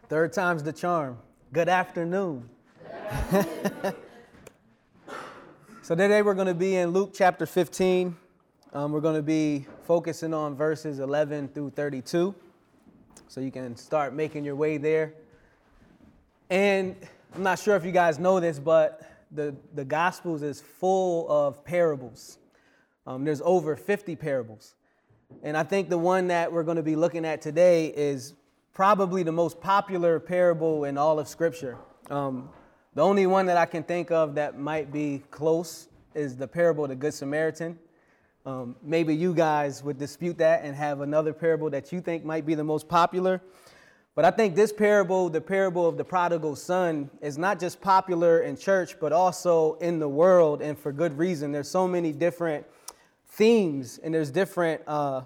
Third time's the charm. Good afternoon. So today we're going to be in Luke chapter 15. We're going to be focusing on verses 11 through 32. So you can start making your way there. And I'm not sure if you guys know this, but the Gospels is full of parables. There's over 50 parables. And I think the one that we're going to be looking at today is probably the most popular parable in all of Scripture. The only one that I can think of that might be close is the parable of the Good Samaritan. Maybe you guys would dispute that and have another parable that you think might be the most popular. But I think this parable, the parable of the prodigal son, is not just popular in church, but also in the world, and for good reason. There's so many different themes, and there's different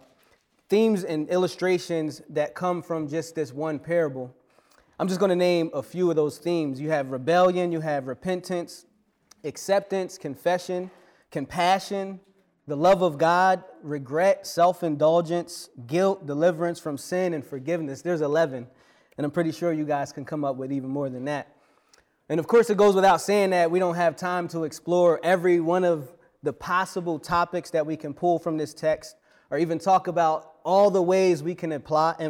themes and illustrations that come from just this one parable. I'm just going to name a few of those themes. You have rebellion, you have repentance, acceptance, confession, compassion, the love of God, regret, self-indulgence, guilt, deliverance from sin, and forgiveness. There's 11, and I'm pretty sure you guys can come up with even more than that. And of course, it goes without saying that we don't have time to explore every one of the possible topics that we can pull from this text, or even talk about all the ways we can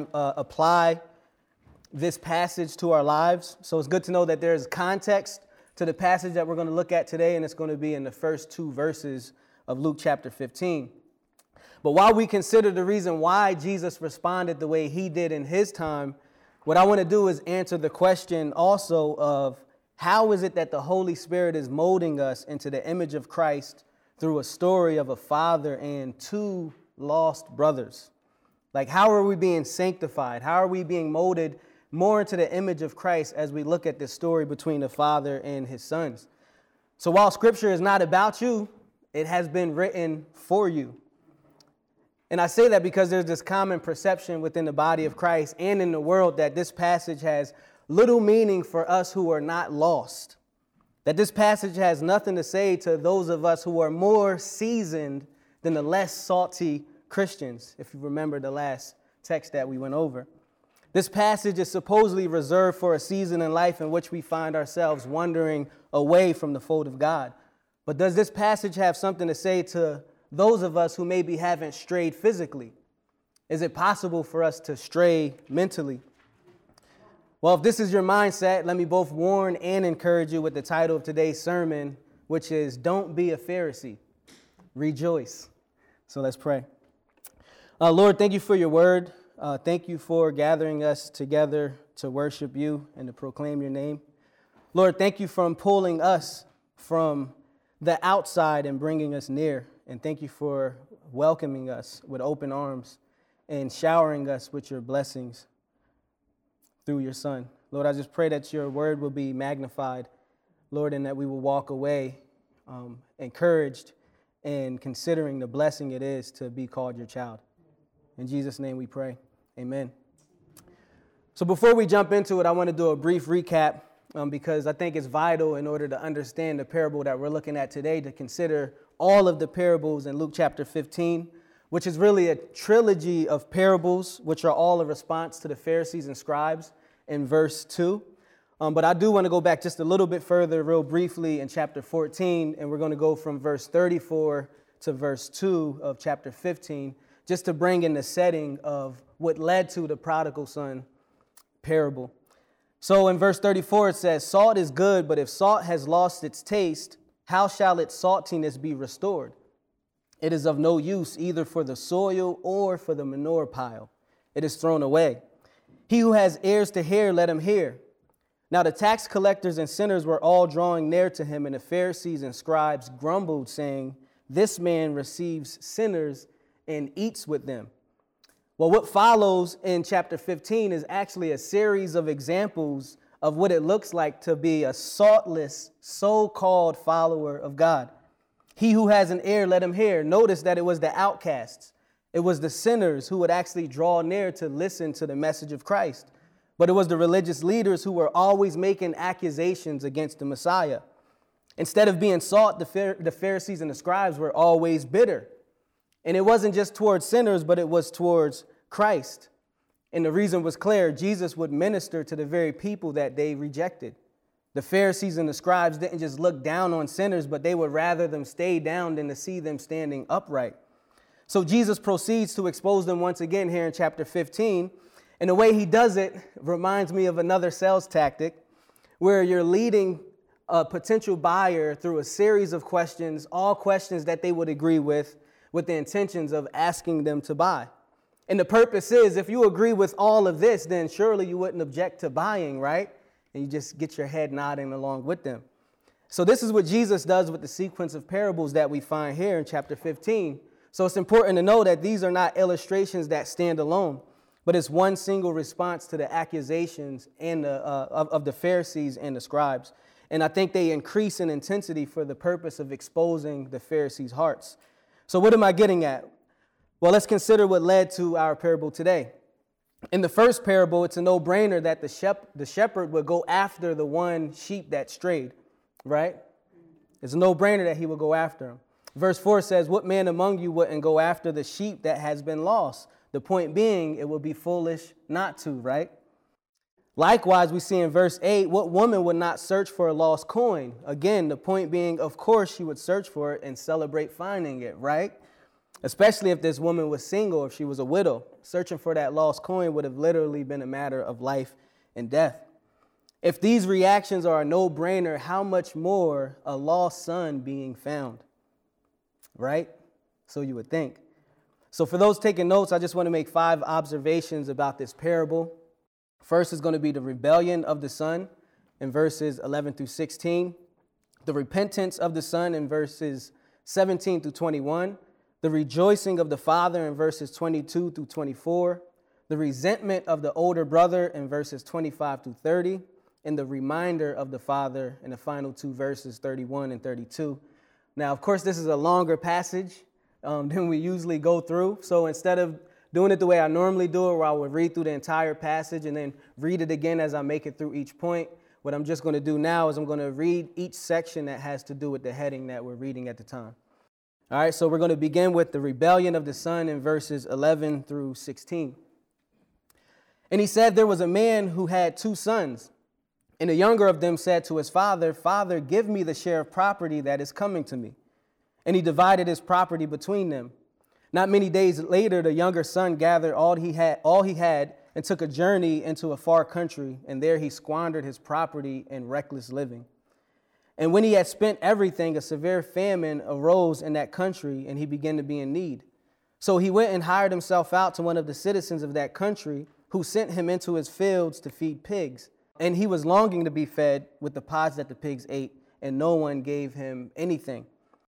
apply this passage to our lives. So it's good to know that there's context to the passage that we're going to look at today, and it's going to be in the first two verses of Luke chapter 15. But while we consider the reason why Jesus responded the way he did in his time, what I want to do is answer the question also of how is it that the Holy Spirit is molding us into the image of Christ through a story of a father and two lost brothers? Like, how are we being sanctified? How are we being molded more into the image of Christ as we look at this story between the father and his sons? So while Scripture is not about you, it has been written for you. And I say that because there's this common perception within the body of Christ and in the world that this passage has little meaning for us who are not lost. That this passage has nothing to say to those of us who are more seasoned than the less salty Christians, if you remember the last text that we went over. This passage is supposedly reserved for a season in life in which we find ourselves wandering away from the fold of God. But does this passage have something to say to those of us who maybe haven't strayed physically? Is it possible for us to stray mentally? Well, if this is your mindset, let me both warn and encourage you with the title of today's sermon, which is Don't Be a Pharisee, Rejoice. So let's pray. Lord, thank you for your word. Thank you for gathering us together to worship you and to proclaim your name. Lord, thank you for pulling us from the outside and bringing us near. And thank you for welcoming us with open arms and showering us with your blessings through your Son. Lord, I just pray that your word will be magnified, Lord, and that we will walk away encouraged and considering the blessing it is to be called your child. In Jesus' name we pray. Amen. So before we jump into it, I want to do a brief recap because I think it's vital in order to understand the parable that we're looking at today to consider all of the parables in Luke chapter 15, which is really a trilogy of parables, which are all a response to the Pharisees and scribes in verse 2. But I do want to go back just a little bit further real briefly in chapter 14, and we're going to go from verse 34 to verse 2 of chapter 15, just to bring in the setting of what led to the prodigal son parable. So in verse 34, it says, "Salt is good, but if salt has lost its taste, how shall its saltiness be restored? It is of no use either for the soil or for the manure pile. It is thrown away. He who has ears to hear, let him hear." Now the tax collectors and sinners were all drawing near to him, and the Pharisees and scribes grumbled, saying, "This man receives sinners and eats with them." Well, what follows in chapter 15 is actually a series of examples of what it looks like to be a saltless, so-called follower of God. He who has an ear, let him hear. Notice that it was the outcasts. It was the sinners who would actually draw near to listen to the message of Christ. But it was the religious leaders who were always making accusations against the Messiah. Instead of being salt, the Pharisees and the scribes were always bitter. And it wasn't just towards sinners, but it was towards Christ. And the reason was clear. Jesus would minister to the very people that they rejected. The Pharisees and the scribes didn't just look down on sinners, but they would rather them stay down than to see them standing upright. So Jesus proceeds to expose them once again here in chapter 15. And the way he does it reminds me of another sales tactic where you're leading a potential buyer through a series of questions, all questions that they would agree with the intentions of asking them to buy. And the purpose is, if you agree with all of this, then surely you wouldn't object to buying, right? And you just get your head nodding along with them. So this is what Jesus does with the sequence of parables that we find here in chapter 15. So it's important to know that these are not illustrations that stand alone, but it's one single response to the accusations of the Pharisees and the scribes. And I think they increase in intensity for the purpose of exposing the Pharisees' hearts. So what am I getting at? Well, let's consider what led to our parable today. In the first parable, it's a no-brainer that the shepherd would go after the one sheep that strayed, right? It's a no-brainer that he would go after him. Verse 4 says, what man among you wouldn't go after the sheep that has been lost? The point being, it would be foolish not to, right? Likewise, we see in verse 8, what woman would not search for a lost coin? Again, the point being, of course, she would search for it and celebrate finding it, right? Especially if this woman was single, if she was a widow. Searching for that lost coin would have literally been a matter of life and death. If these reactions are a no-brainer, how much more a lost son being found, right? So you would think. So for those taking notes, I just want to make 5 observations about this parable. First is going to be the rebellion of the son in verses 11 through 16, the repentance of the son in verses 17 through 21, the rejoicing of the father in verses 22 through 24, the resentment of the older brother in verses 25 through 30, and the reminder of the father in the final 2 verses 31 and 32. Now, of course, this is a longer passage than we usually go through. So instead of doing it the way I normally do it, where I would read through the entire passage and then read it again as I make it through each point, what I'm just going to do now is I'm going to read each section that has to do with the heading that we're reading at the time. All right, so we're going to begin with the rebellion of the son in verses 11 through 16. And he said, there was a man who had 2 sons, and the younger of them said to his father, Father, give me the share of property that is coming to me. And he divided his property between them. Not many days later, the younger son gathered all he had and took a journey into a far country, and there he squandered his property in reckless living. And when he had spent everything, a severe famine arose in that country, and he began to be in need. So he went and hired himself out to one of the citizens of that country, who sent him into his fields to feed pigs. And he was longing to be fed with the pods that the pigs ate, and no one gave him anything.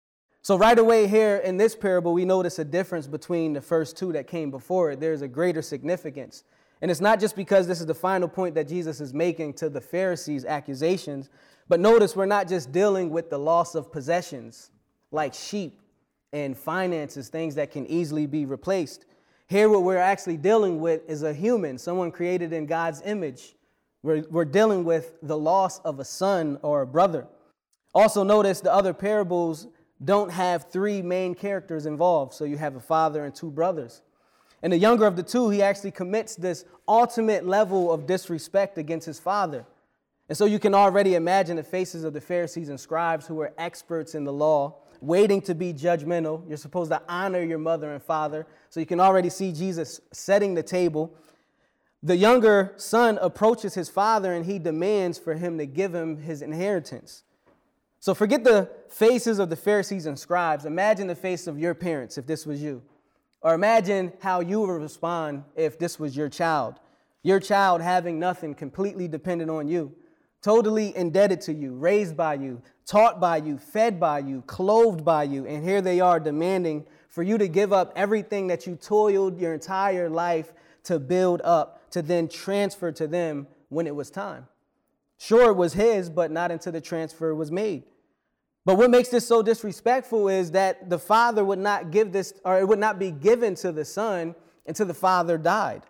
So right away here in this parable, we notice a difference between the first 2 that came before it. There's a greater significance. And it's not just because this is the final point that Jesus is making to the Pharisees' accusations, but notice we're not just dealing with the loss of possessions like sheep and finances, things that can easily be replaced. Here, what we're actually dealing with is a human, someone created in God's image. We're dealing with the loss of a son or a brother. Also notice the other parables don't have 3 main characters involved. So you have a father and 2 brothers. And the younger of the 2, he actually commits this ultimate level of disrespect against his father. And so you can already imagine the faces of the Pharisees and scribes who were experts in the law, waiting to be judgmental. You're supposed to honor your mother and father. So you can already see Jesus setting the table. The younger son approaches his father and he demands for him to give him his inheritance. So forget the faces of the Pharisees and scribes. Imagine the face of your parents if this was you. Or imagine how you would respond if this was your child. Your child having nothing, completely dependent on you, totally indebted to you, raised by you, taught by you, fed by you, clothed by you. And here they are demanding for you to give up everything that you toiled your entire life to build up, to then transfer to them when it was time. Sure, it was his, but not until the transfer was made. But what makes this so disrespectful is that the father would not give this, or it would not be given to the son until the father died.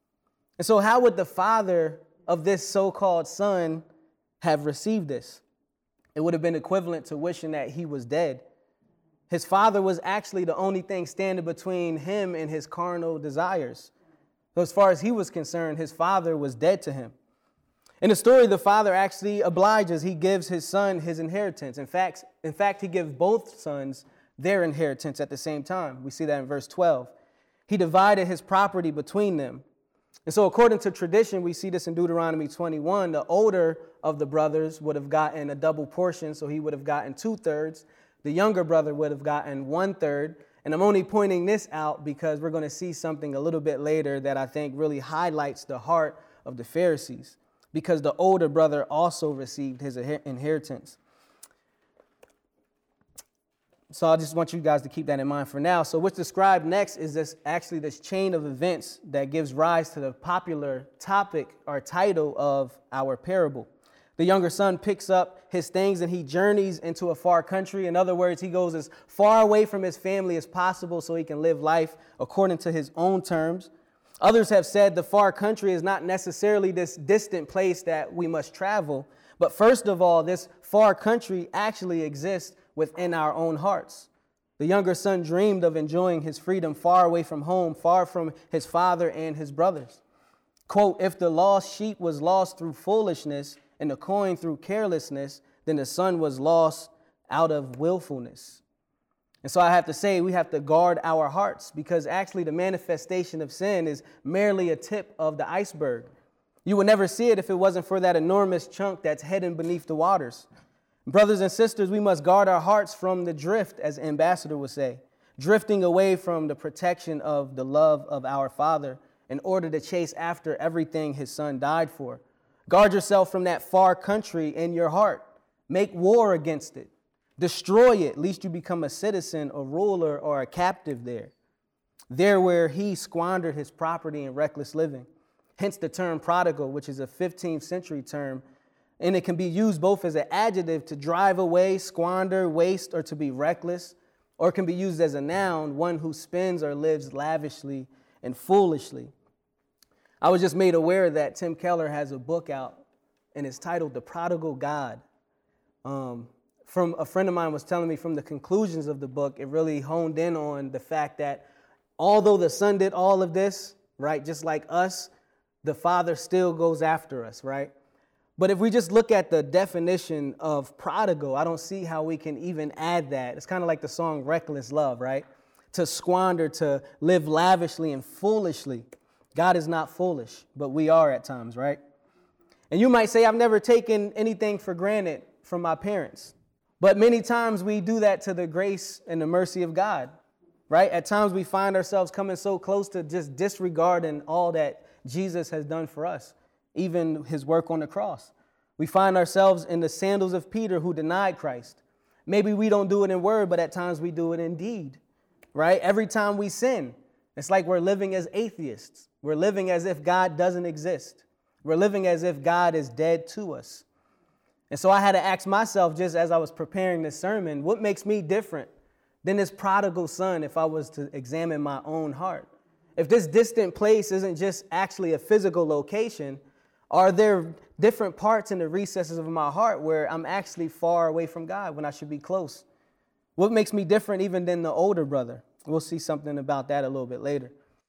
And so how would the father of this so-called son have received this? It would have been equivalent to wishing that he was dead. His father was actually the only thing standing between him and his carnal desires. So as far as he was concerned, his father was dead to him. In the story, the father actually obliges. He gives his son his inheritance. In fact, he gives both sons their inheritance at the same time. We see that in verse 12. He divided his property between them. And so according to tradition, we see this in Deuteronomy 21, the older of the brothers would have gotten a double portion, so he would have gotten 2/3. The younger brother would have gotten 1/3. And I'm only pointing this out because we're going to see something a little bit later that I think really highlights the heart of the Pharisees, because the older brother also received his inheritance. So I just want you guys to keep that in mind for now. So what's described next is this chain of events that gives rise to the popular topic or title of our parable. The younger son picks up his things and he journeys into a far country. In other words, he goes as far away from his family as possible so he can live life according to his own terms. Others have said the far country is not necessarily this distant place that we must travel, but first of all, this far country actually exists within our own hearts. The younger son dreamed of enjoying his freedom far away from home, far from his father and his brothers. Quote, if the lost sheep was lost through foolishness and the coin through carelessness, then the son was lost out of willfulness. And so I have to say we have to guard our hearts, because actually the manifestation of sin is merely a tip of the iceberg. You would never see it if it wasn't for that enormous chunk that's hidden beneath the waters. Brothers and sisters, we must guard our hearts from the drift, as Ambassador would say, drifting away from the protection of the love of our Father in order to chase after everything his son died for. Guard yourself from that far country in your heart. Make war against it. Destroy it, lest you become a citizen, a ruler, or a captive there. There where he squandered his property in reckless living. Hence the term prodigal, which is a 15th century term, and it can be used both as an adjective to drive away, squander, waste, or to be reckless, or it can be used as a noun, one who spends or lives lavishly and foolishly. I was just made aware that Tim Keller has a book out, and it's titled The Prodigal God. From a friend of mine was telling me from the conclusions of the book, it really honed in on the fact that although the son did all of this, right, just like us, the father still goes after us, right? But if we just look at the definition of prodigal, I don't see how we can even add that. It's kind of like the song Reckless Love, right? To squander, to live lavishly and foolishly. God is not foolish, but we are at times, right? And you might say, I've never taken anything for granted from my parents. But many times we do that to the grace and the mercy of God, right? At times we find ourselves coming so close to just disregarding all that Jesus has done for us, even his work on the cross. We find ourselves in the sandals of Peter, who denied Christ. Maybe we don't do it in word, but at times we do it in deed, right? Every time we sin, it's like we're living as atheists. We're living as if God doesn't exist. We're living as if God is dead to us. And so I had to ask myself, just as I was preparing this sermon, what makes me different than this prodigal son if I was to examine my own heart? If this distant place isn't just actually a physical location, are there different parts in the recesses of my heart where I'm actually far away from God when I should be close? What makes me different even than the older brother? We'll see something about that a little bit later.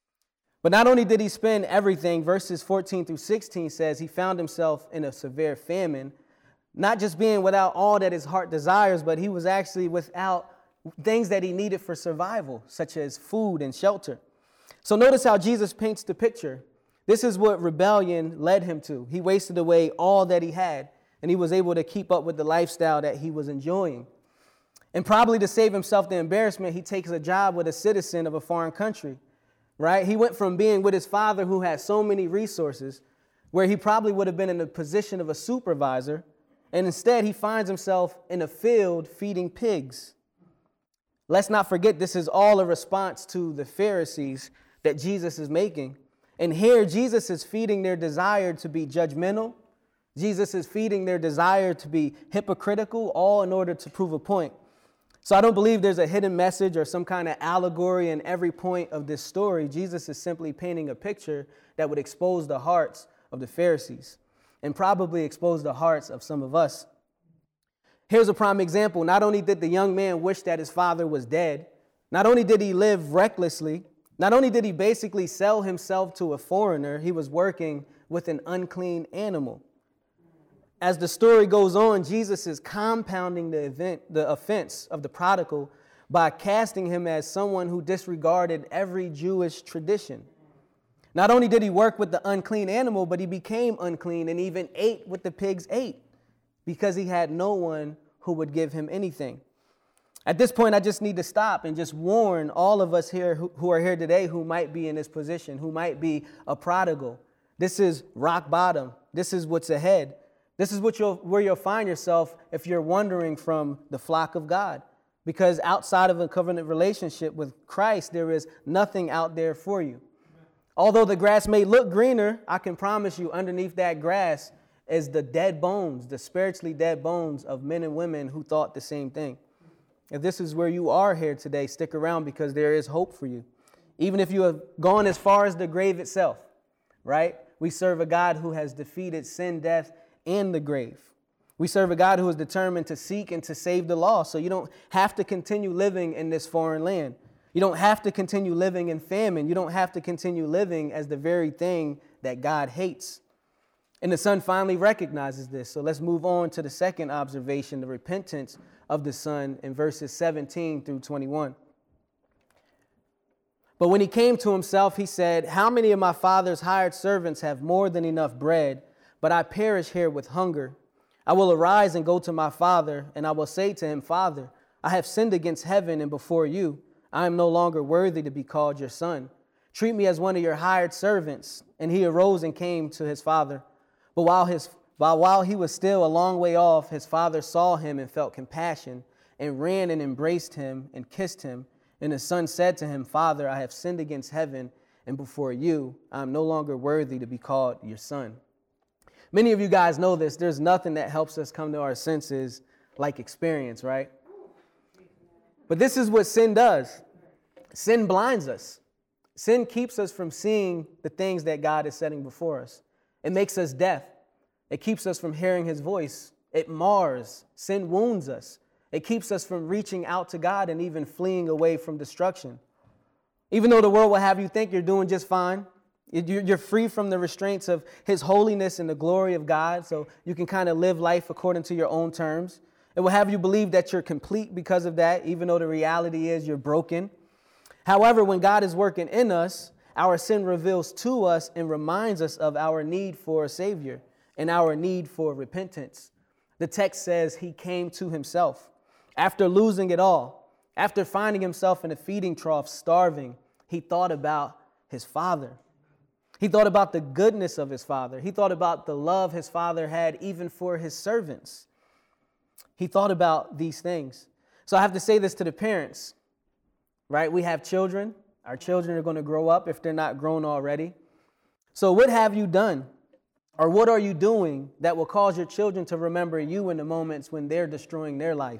But not only did he spend everything, verses 14 through 16 says he found himself in a severe famine, not just being without all that his heart desires, but he was actually without things that he needed for survival, such as food and shelter. So notice how Jesus paints the picture. This is what rebellion led him to. He wasted away all that he had, and he was able to keep up with the lifestyle that he was enjoying. And probably to save himself the embarrassment, he takes a job with a citizen of a foreign country, right? He went from being with his father, who had so many resources, where he probably would have been in the position of a supervisor, and instead he finds himself in a field feeding pigs. Let's not forget, this is all a response to the Pharisees that Jesus is making. And here Jesus is feeding their desire to be judgmental. Jesus is feeding their desire to be hypocritical, all in order to prove a point. So I don't believe there's a hidden message or some kind of allegory in every point of this story. Jesus is simply painting a picture that would expose the hearts of the Pharisees and probably expose the hearts of some of us. Here's a prime example. Not only did the young man wish that his father was dead, not only did he live recklessly, Not only did he basically sell himself to a foreigner, he was working with an unclean animal. As the story goes on, Jesus is compounding the offense of the prodigal by casting him as someone who disregarded every Jewish tradition. Not only did he work with the unclean animal, but he became unclean and even ate what the pigs ate because he had no one who would give him anything. At this point, I just need to stop and just warn all of us here who are here today who might be in this position, who might be a prodigal. This is rock bottom. This is what's ahead. This is where you'll find yourself if you're wandering from the flock of God. Because outside of a covenant relationship with Christ, there is nothing out there for you. Although the grass may look greener, I can promise you underneath that grass is the dead bones, the spiritually dead bones of men and women who thought the same thing. If this is where you are here today, stick around because there is hope for you. Even if you have gone as far as the grave itself, right? We serve a God who has defeated sin, death, and the grave. We serve a God who is determined to seek and to save the lost. So you don't have to continue living in this foreign land. You don't have to continue living in famine. You don't have to continue living as the very thing that God hates. And the Son finally recognizes this. So let's move on to the second observation, the repentance of the Son in verses 17 through 21. But when he came to himself, he said, "How many of my father's hired servants have more than enough bread, but I perish here with hunger? I will arise and go to my father, and I will say to him, Father, I have sinned against heaven and before you. I am no longer worthy to be called your son. Treat me as one of your hired servants." And he arose and came to his father. But while he was still a long way off, his father saw him and felt compassion, and ran and embraced him and kissed him. And the son said to him, "Father, I have sinned against heaven and before you. I am no longer worthy to be called your son." Many of you guys know this. There's nothing that helps us come to our senses like experience, right? But this is what sin does. Sin blinds us. Sin keeps us from seeing the things that God is setting before us. It makes us deaf. It keeps us from hearing his voice. It mars. Sin wounds us. It keeps us from reaching out to God and even fleeing away from destruction. Even though the world will have you think you're doing just fine, you're free from the restraints of his holiness and the glory of God, so you can kind of live life according to your own terms. It will have you believe that you're complete because of that, even though the reality is you're broken. However, when God is working in us, our sin reveals to us and reminds us of our need for a Savior and our need for repentance. The text says he came to himself. After losing it all, after finding himself in a feeding trough, starving, he thought about his Father. He thought about the goodness of his Father. He thought about the love his Father had even for his servants. He thought about these things. So I have to say this to the parents, right? We have children. Our children are going to grow up if they're not grown already. So what have you done? Or what are you doing that will cause your children to remember you in the moments when they're destroying their life?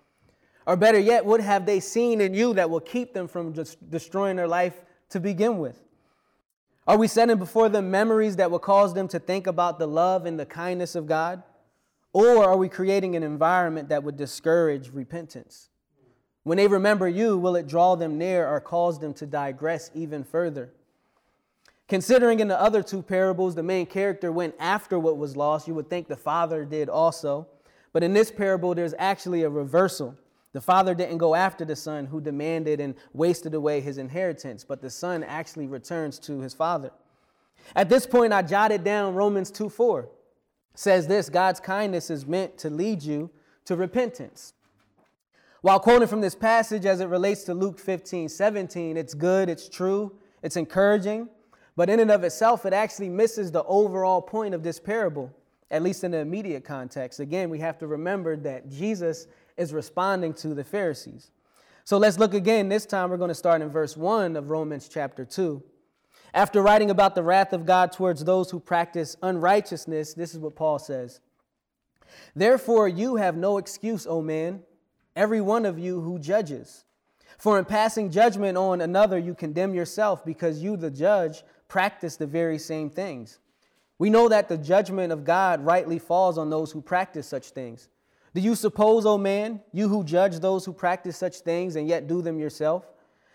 Or better yet, what have they seen in you that will keep them from just destroying their life to begin with? Are we setting before them memories that will cause them to think about the love and the kindness of God? Or are we creating an environment that would discourage repentance? When they remember you, will it draw them near or cause them to digress even further? Considering in the other two parables, the main character went after what was lost, you would think the father did also. But in this parable, there's actually a reversal. The father didn't go after the son who demanded and wasted away his inheritance, but the son actually returns to his father. At this point, I jotted down Romans 2:4. It says this: God's kindness is meant to lead you to repentance. While quoting from this passage as it relates to Luke 15:17, it's good, it's true, it's encouraging, but in and of itself, it actually misses the overall point of this parable, at least in the immediate context. Again, we have to remember that Jesus is responding to the Pharisees. So let's look again. This time we're going to start in verse 1 of Romans chapter 2. After writing about the wrath of God towards those who practice unrighteousness, this is what Paul says: "Therefore you have no excuse, O man, every one of you who judges. For in passing judgment on another, you condemn yourself, because you, the judge, practice the very same things. We know that the judgment of God rightly falls on those who practice such things. Do you suppose, O man, you who judge those who practice such things and yet do them yourself,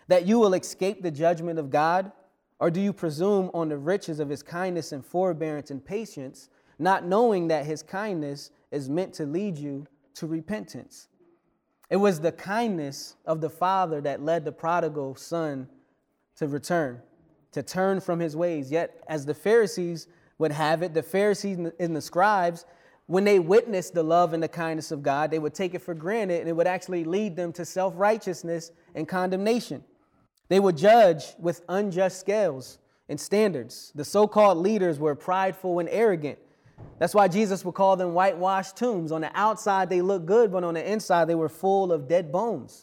that you will escape the judgment of God? Or do you presume on the riches of his kindness and forbearance and patience, not knowing that his kindness is meant to lead you to repentance? It was the kindness of the Father that led the prodigal son to return, to turn from his ways. Yet, as the Pharisees would have it, the Pharisees and the scribes, when they witnessed the love and the kindness of God, they would take it for granted, and it would actually lead them to self-righteousness and condemnation. They would judge with unjust scales and standards. The so-called leaders were prideful and arrogant. That's why Jesus would call them whitewashed tombs. On the outside, they looked good, but on the inside, they were full of dead bones.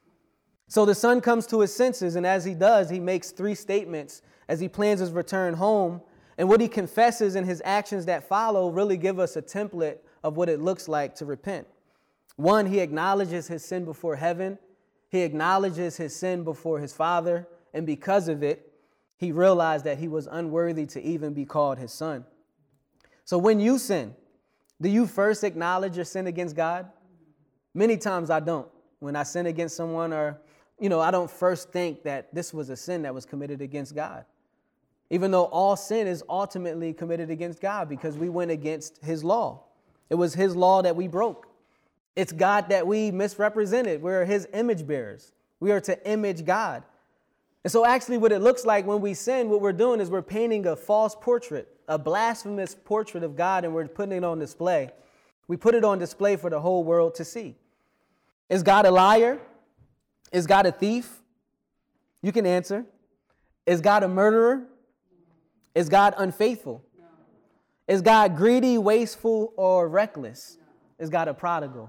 So the son comes to his senses, and as he does, he makes three statements as he plans his return home. And what he confesses and his actions that follow really give us a template of what it looks like to repent. One, he acknowledges his sin before heaven. He acknowledges his sin before his father, and because of it, he realized that he was unworthy to even be called his son. So when you sin, do you first acknowledge your sin against God? Many times I don't. When I sin against someone, or, I don't first think that this was a sin that was committed against God. Even though all sin is ultimately committed against God because we went against his law. It was his law that we broke. It's God that we misrepresented. We're his image bearers. We are to image God. And so actually what it looks like when we sin, what we're doing is we're painting a false portrait, a blasphemous portrait of God, and we're putting it on display. We put it on display for the whole world to see. Is God a liar? Is God a thief? You can answer. Is God a murderer? Is God unfaithful? No. Is God greedy, wasteful, or reckless? No. Is God a prodigal?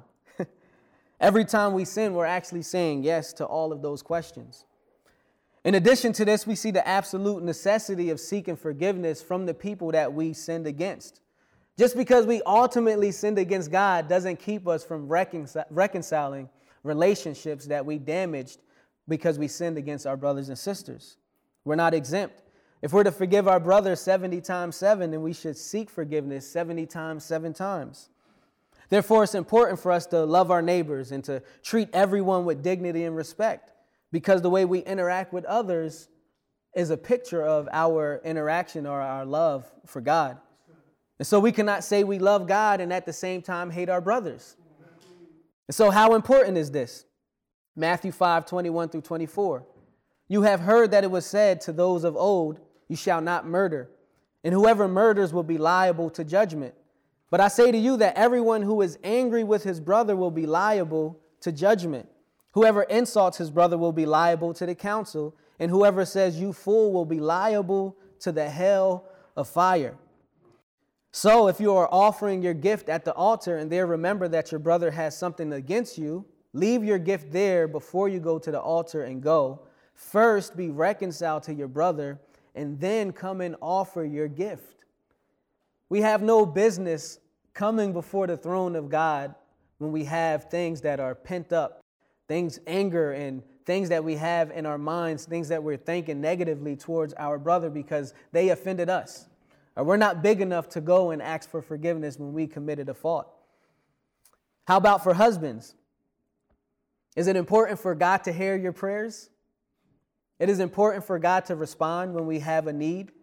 Every time we sin, we're actually saying yes to all of those questions. In addition to this, we see the absolute necessity of seeking forgiveness from the people that we sinned against. Just because we ultimately sinned against God doesn't keep us from reconciling relationships that we damaged because we sinned against our brothers and sisters. We're not exempt. If we're to forgive our brother 70 times 7, then we should seek forgiveness 70 times 7 times. Therefore, it's important for us to love our neighbors and to treat everyone with dignity and respect, because the way we interact with others is a picture of our interaction or our love for God. And so we cannot say we love God and at the same time hate our brothers. And so how important is this? Matthew 5:21-24. You have heard that it was said to those of old, you shall not murder, and whoever murders will be liable to judgment. But I say to you that everyone who is angry with his brother will be liable to judgment. Whoever insults his brother will be liable to the council, and whoever says you fool will be liable to the hell of fire. So if you are offering your gift at the altar and there remember that your brother has something against you, leave your gift there before you go to the altar and go. First be reconciled to your brother and then come and offer your gift. We have no business coming before the throne of God when we have things that are pent up, things, anger, and things that we have in our minds, things that we're thinking negatively towards our brother because they offended us. Or we're not big enough to go and ask for forgiveness when we committed a fault. How about for husbands? Is it important for God to hear your prayers? It is important for God to respond when we have a need.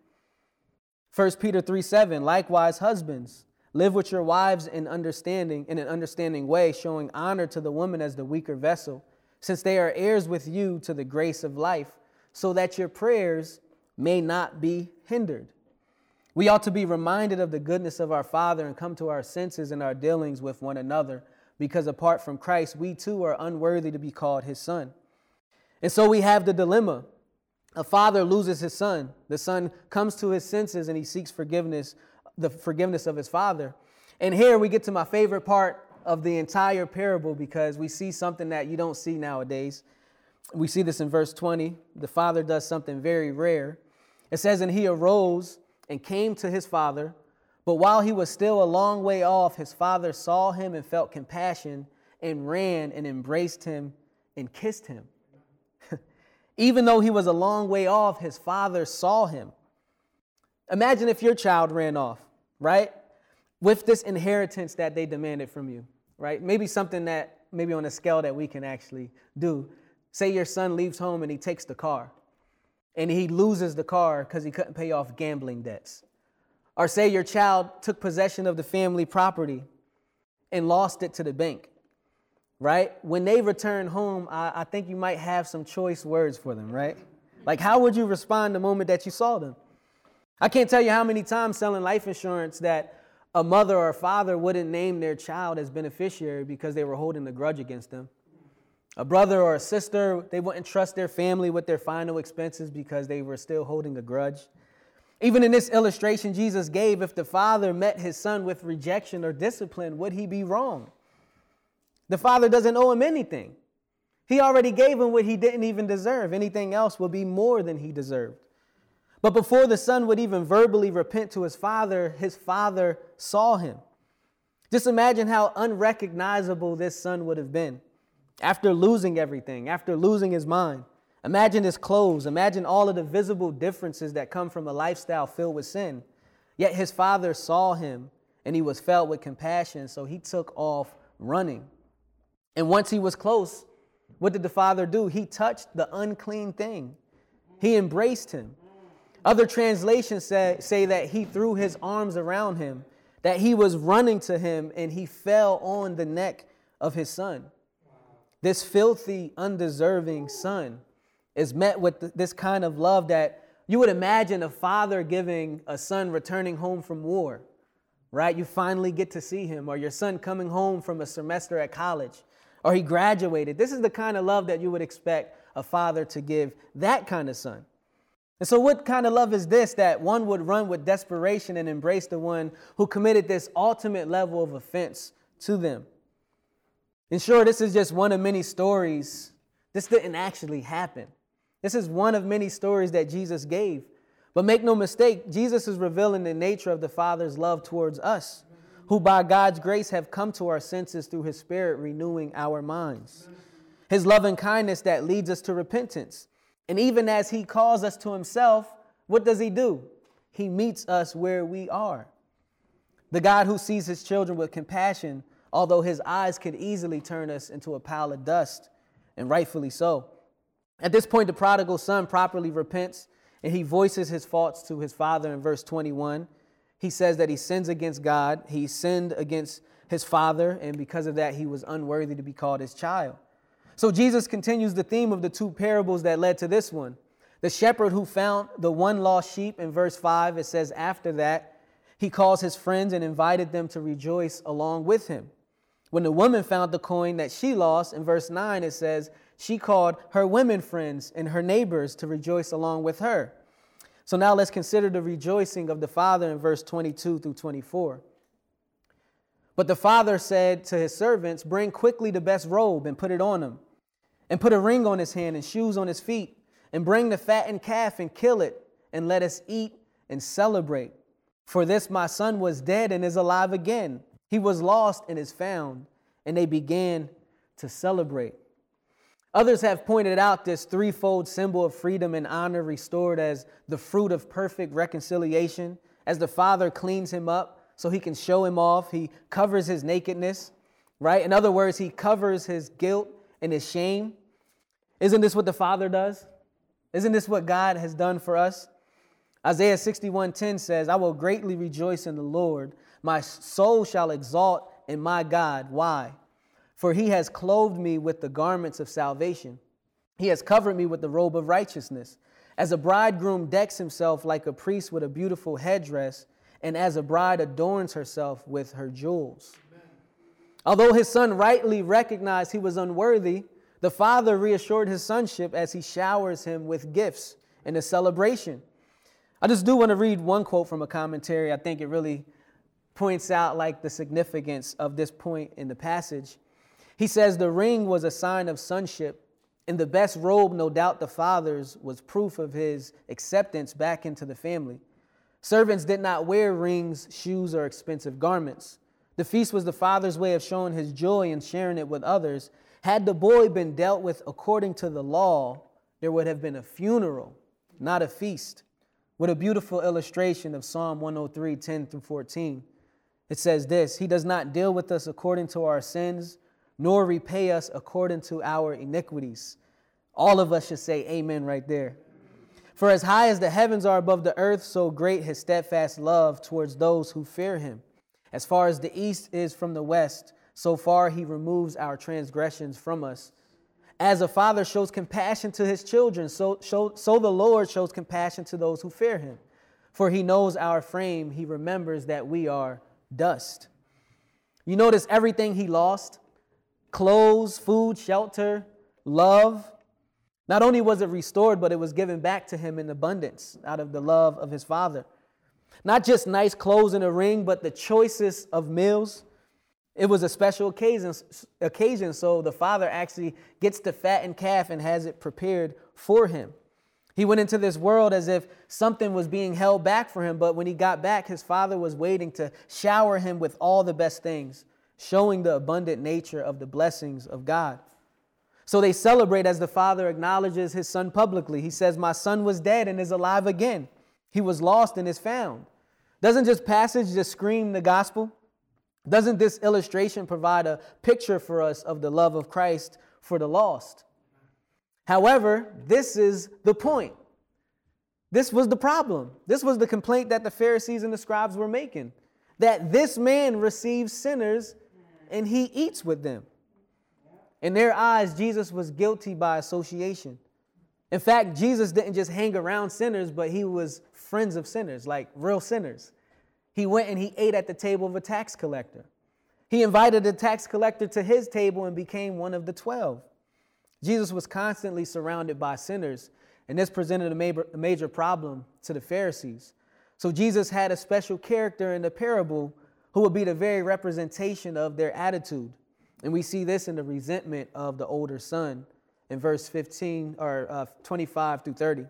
1 Peter 3:7, likewise, husbands, live with your wives in an understanding way, showing honor to the woman as the weaker vessel, since they are heirs with you to the grace of life, so that your prayers may not be hindered. We ought to be reminded of the goodness of our Father and come to our senses in our dealings with one another, because apart from Christ, we too are unworthy to be called his son. And so we have the dilemma. A father loses his son. The son comes to his senses and he seeks forgiveness, the forgiveness of his father. And here we get to my favorite part of the entire parable, because we see something that you don't see nowadays. We see this in verse 20. The father does something very rare. It says, and he arose and came to his father. But while he was still a long way off, his father saw him and felt compassion and ran and embraced him and kissed him. Even though he was a long way off, his father saw him. Imagine if your child ran off, right? With this inheritance that they demanded from you, right? Maybe something that, maybe on a scale that we can actually do. Say your son leaves home and he takes the car, and he loses the car because he couldn't pay off gambling debts. Or say your child took possession of the family property and lost it to the bank, right? When they return home, I think you might have some choice words for them, right? Like, how would you respond the moment that you saw them? I can't tell you how many times selling life insurance that a mother or a father wouldn't name their child as beneficiary because they were holding a grudge against them. A brother or a sister, they wouldn't trust their family with their final expenses because they were still holding a grudge. Even in this illustration Jesus gave, if the father met his son with rejection or discipline, would he be wrong? The father doesn't owe him anything. He already gave him what he didn't even deserve. Anything else would be more than he deserved. But before the son would even verbally repent to his father saw him. Just imagine how unrecognizable this son would have been after losing everything, after losing his mind. Imagine his clothes. Imagine all of the visible differences that come from a lifestyle filled with sin. Yet his father saw him and he was filled with compassion, so he took off running. And once he was close, what did the father do? He touched the unclean thing. He embraced him. Other translations say that he threw his arms around him, that he was running to him, and he fell on the neck of his son. This filthy, undeserving son is met with this kind of love that you would imagine a father giving a son returning home from war, right? You finally get to see him, or your son coming home from a semester at college, or he graduated. This is the kind of love that you would expect a father to give that kind of son. And so what kind of love is this, that one would run with desperation and embrace the one who committed this ultimate level of offense to them? And sure, this is just one of many stories. This didn't actually happen. This is one of many stories that Jesus gave. But make no mistake, Jesus is revealing the nature of the Father's love towards us, who by God's grace have come to our senses through his Spirit, renewing our minds. His loving kindness that leads us to repentance. And even as he calls us to himself, what does he do? He meets us where we are. The God who sees his children with compassion, although his eyes could easily turn us into a pile of dust, and rightfully so. At this point, the prodigal son properly repents, and he voices his faults to his father in verse 21. He says that he sins against God, he sinned against his father, and because of that, he was unworthy to be called his child. So Jesus continues the theme of the two parables that led to this one. The shepherd who found the one lost sheep in verse 5, it says after that, he calls his friends and invited them to rejoice along with him. When the woman found the coin that she lost, in verse 9, it says she called her women friends and her neighbors to rejoice along with her. So now let's consider the rejoicing of the father in verse 22 through 24. But the father said to his servants, "Bring quickly the best robe and put it on him, and put a ring on his hand and shoes on his feet, and bring the fattened calf and kill it, and let us eat and celebrate. For this my son was dead and is alive again. He was lost and is found." And they began to celebrate. Others have pointed out this threefold symbol of freedom and honor restored as the fruit of perfect reconciliation, as the father cleans him up so he can show him off. He covers his nakedness, right? In other words, he covers his guilt and his shame. Isn't this what the Father does? Isn't this what God has done for us? Isaiah 61:10 says, "I will greatly rejoice in the Lord. My soul shall exalt in my God." Why? "For he has clothed me with the garments of salvation. He has covered me with the robe of righteousness. As a bridegroom decks himself like a priest with a beautiful headdress, and as a bride adorns herself with her jewels." Amen. Although his son rightly recognized he was unworthy, the father reassured his sonship as he showers him with gifts in a celebration. I just do want to read one quote from a commentary. I think it really points out the significance of this point in the passage. He says, "The ring was a sign of sonship, and the best robe, no doubt the father's, was proof of his acceptance back into the family. Servants did not wear rings, shoes, or expensive garments. The feast was the father's way of showing his joy and sharing it with others. Had the boy been dealt with according to the law, there would have been a funeral, not a feast." What a beautiful illustration of Psalm 103, 10 through 14. It says this, "He does not deal with us according to our sins, nor repay us according to our iniquities. All of us should say amen right there. For as high as the heavens are above the earth, so great his steadfast love towards those who fear him. As far as the east is from the west, so far he removes our transgressions from us. As a father shows compassion to his children, so the Lord shows compassion to those who fear him. For he knows our frame. He remembers that we are dust. You notice everything he lost: clothes, food, shelter, love. Not only was it restored, but it was given back to him in abundance out of the love of his father. Not just nice clothes and a ring, but the choicest of meals. It was a special occasion, so the father actually gets the fattened calf and has it prepared for him. He went into this world as if something was being held back for him, but when he got back, his father was waiting to shower him with all the best things, showing the abundant nature of the blessings of God. So they celebrate as the father acknowledges his son publicly. He says, "My son was dead and is alive again. He was lost and is found." Doesn't this passage just scream the gospel? Doesn't this illustration provide a picture for us of the love of Christ for the lost? However, this is the point. This was the problem. This was the complaint that the Pharisees and the scribes were making, that this man receives sinners and he eats with them. In their eyes, Jesus was guilty by association. In fact, Jesus didn't just hang around sinners, but he was friends of sinners, like real sinners. He went and he ate at the table of a tax collector. He invited a tax collector to his table and became one of the 12. Jesus was constantly surrounded by sinners, and this presented a major problem to the Pharisees. So Jesus had a special character in the parable who would be the very representation of their attitude. And we see this in the resentment of the older son in verse 15 or 25 through 30,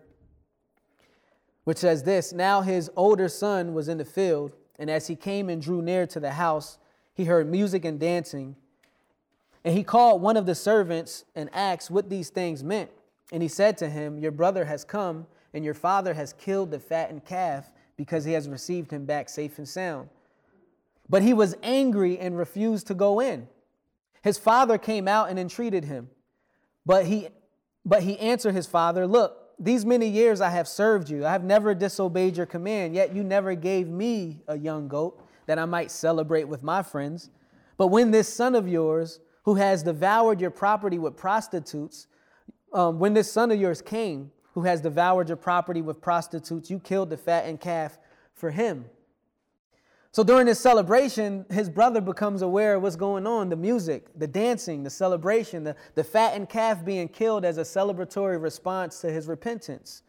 which says this: "Now his older son was in the field, and as he came and drew near to the house, he heard music and dancing. And he called one of the servants and asked what these things meant. And he said to him, 'Your brother has come, and your father has killed the fattened calf because he has received him back safe and sound.' But he was angry and refused to go in. His father came out and entreated him. But he answered his father, 'Look, these many years I have served you. I have never disobeyed your command, yet you never gave me a young goat that I might celebrate with my friends. But when this son of yours, who has devoured your property with prostitutes, when this son of yours came, who has devoured your property with prostitutes, you killed the fattened calf for him.'" So during this celebration, his brother becomes aware of what's going on: the music, the dancing, the celebration, the fattened calf being killed as a celebratory response to his repentance.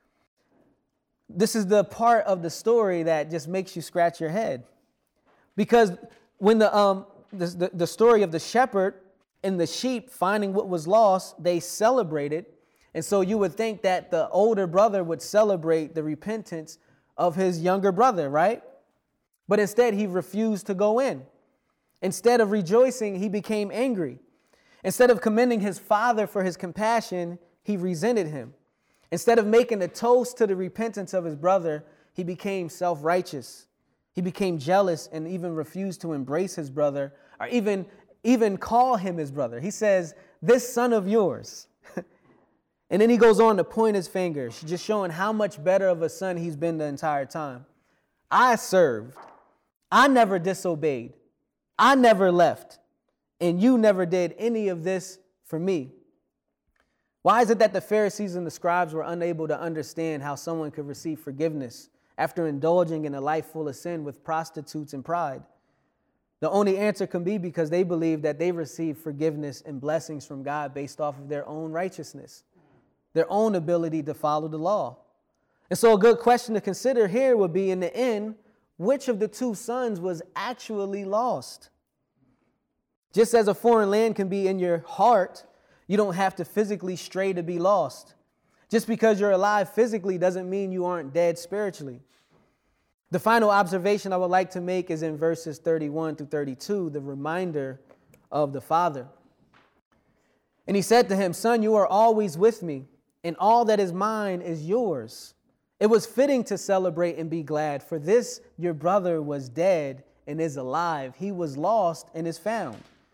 This is the part of the story that just makes you scratch your head. Because when the story of the shepherd and the sheep finding what was lost, they celebrated. And so you would think that the older brother would celebrate the repentance of his younger brother, right? But instead, he refused to go in. Instead of rejoicing, he became angry. Instead of commending his father for his compassion, he resented him. Instead of making a toast to the repentance of his brother, he became self-righteous. He became jealous and even refused to embrace his brother or even call him his brother. He says, "This son of yours." And then he goes on to point his finger, just showing how much better of a son he's been the entire time. "I served. I never disobeyed. I never left. And you never did any of this for me." Why is it that the Pharisees and the scribes were unable to understand how someone could receive forgiveness after indulging in a life full of sin with prostitutes and pride? The only answer can be because they believed that they received forgiveness and blessings from God based off of their own righteousness, their own ability to follow the law. And so a good question to consider here would be, in the end, which of the two sons was actually lost? Just as a foreign land can be in your heart, you don't have to physically stray to be lost. Just because you're alive physically doesn't mean you aren't dead spiritually. The final observation I would like to make is in verses 31 through 32, the reminder of the father. "And he said to him, 'Son, you are always with me, and all that is mine is yours. It was fitting to celebrate and be glad, for this your brother was dead and is alive. He was lost and is found.'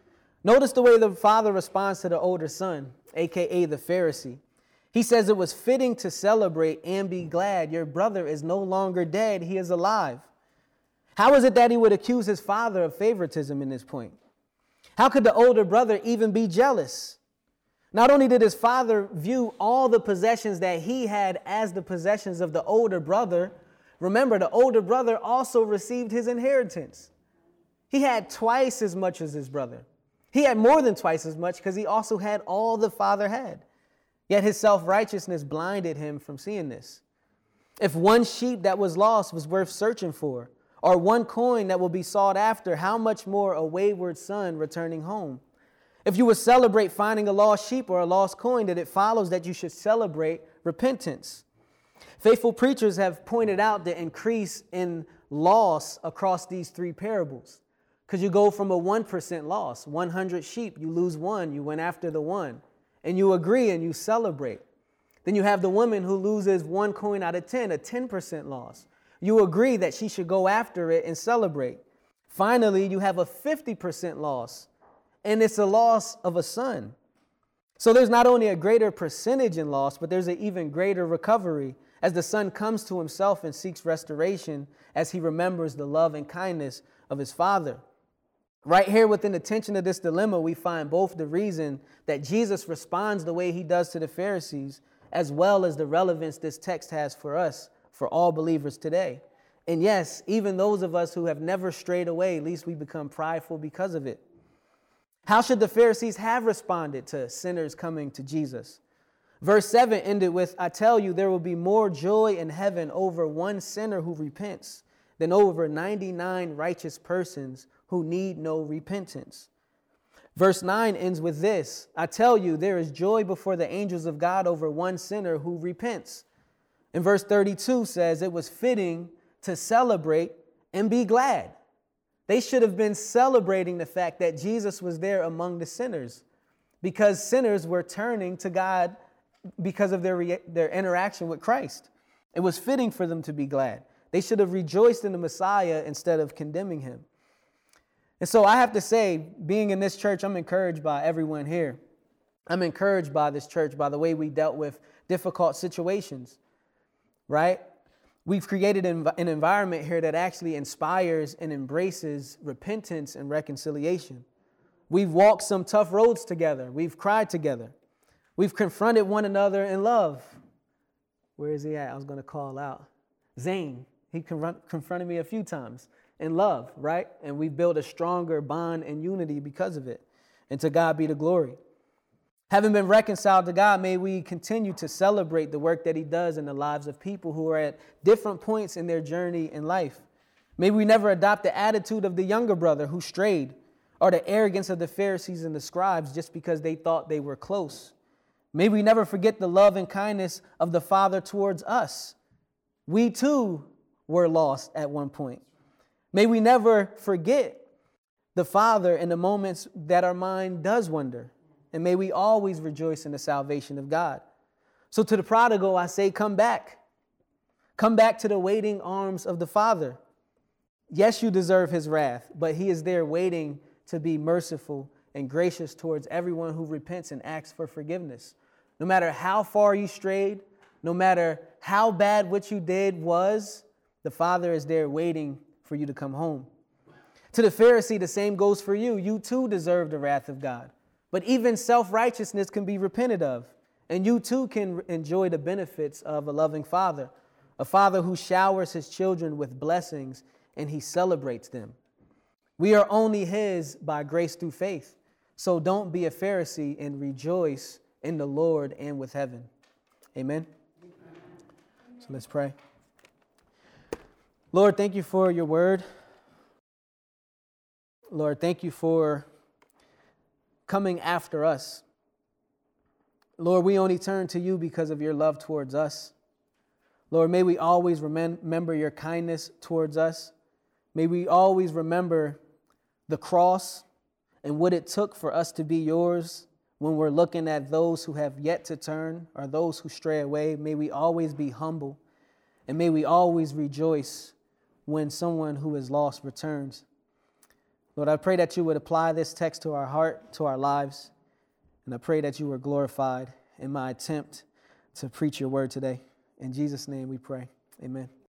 Notice the way the father responds to the older son, aka the Pharisee. He says it was fitting to celebrate and be glad. Your brother is no longer dead, he is alive. How is it that he would accuse his father of favoritism in this point? How could the older brother even be jealous? Not only did his father view all the possessions that he had as the possessions of the older brother, remember, the older brother also received his inheritance. He had twice as much as his brother. He had more than twice as much because he also had all the father had. Yet his self-righteousness blinded him from seeing this. If one sheep that was lost was worth searching for, or one coin that will be sought after, how much more a wayward son returning home? If you would celebrate finding a lost sheep or a lost coin, then it follows that you should celebrate repentance. Faithful preachers have pointed out the increase in loss across these three parables. Because you go from a 1% loss, 100 sheep, you lose one, you went after the one, and you agree and you celebrate. Then you have the woman who loses one coin out of 10, a 10% loss. You agree that she should go after it and celebrate. Finally, you have a 50% loss, and it's a loss of a son. So there's not only a greater percentage in loss, but there's an even greater recovery as the son comes to himself and seeks restoration as he remembers the love and kindness of his father. Right here within the tension of this dilemma, we find both the reason that Jesus responds the way he does to the Pharisees, as well as the relevance this text has for us, for all believers today. And yes, even those of us who have never strayed away, at least we become prideful because of it. How should the Pharisees have responded to sinners coming to Jesus? Verse 7 ended with, I tell you, there will be more joy in heaven over one sinner who repents than over 99 righteous persons who need no repentance. Verse 9 ends with this, I tell you, there is joy before the angels of God over one sinner who repents. And verse 32 says it was fitting to celebrate and be glad. They should have been celebrating the fact that Jesus was there among the sinners, because sinners were turning to God because of their interaction with Christ. It was fitting for them to be glad. They should have rejoiced in the Messiah instead of condemning him. And so I have to say, being in this church, I'm encouraged by everyone here. I'm encouraged by this church, by the way we dealt with difficult situations, right? We've created an environment here that actually inspires and embraces repentance and reconciliation. We've walked some tough roads together. We've cried together. We've confronted one another in love. Where is he at? I was going to call out. Zane, he confronted me a few times in love, right? And we've built a stronger bond and unity because of it. And to God be the glory. Having been reconciled to God, may we continue to celebrate the work that he does in the lives of people who are at different points in their journey in life. May we never adopt the attitude of the younger brother who strayed, or the arrogance of the Pharisees and the scribes just because they thought they were close. May we never forget the love and kindness of the Father towards us. We too were lost at one point. May we never forget the Father in the moments that our mind does wander. And may we always rejoice in the salvation of God. So to the prodigal, I say, come back. Come back to the waiting arms of the Father. Yes, you deserve his wrath, but he is there waiting to be merciful and gracious towards everyone who repents and asks for forgiveness. No matter how far you strayed, no matter how bad what you did was, the Father is there waiting for you to come home. To the Pharisee, the same goes for you. You too deserve the wrath of God. But even self-righteousness can be repented of, and you too can enjoy the benefits of a loving Father, a Father who showers his children with blessings and he celebrates them. We are only his by grace through faith. So don't be a Pharisee and rejoice in the Lord and with heaven. Amen. So let's pray. Lord, thank you for your word. Lord, thank you for coming after us. Lord, we only turn to you because of your love towards us. Lord, may we always remember your kindness towards us. May we always remember the cross and what it took for us to be yours when we're looking at those who have yet to turn or those who stray away. May we always be humble, and may we always rejoice when someone who is lost returns. Lord, I pray that you would apply this text to our heart, to our lives, and I pray that you were glorified in my attempt to preach your word today. In Jesus' name we pray. Amen.